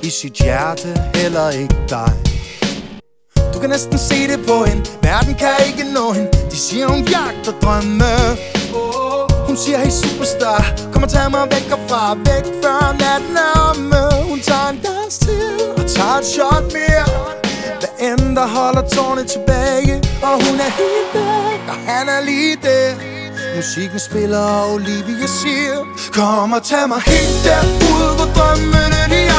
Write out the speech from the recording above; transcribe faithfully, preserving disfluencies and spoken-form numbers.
i sit hjerte heller ikke dig. Du kan næsten se det på hende, verden kan ikke nå hende. De siger hun jagter drømme. Hun siger hey superstar, kom og tag mig væk herfra, væk før natten er omme. Hun tager en dans til og tager et shot mere, hvad end der holder tårne tilbage. Og hun er helt væk, og han er lige der. Musikken spiller, og Olivia siger, kom og tag mig helt derud, hvor drømmene de er.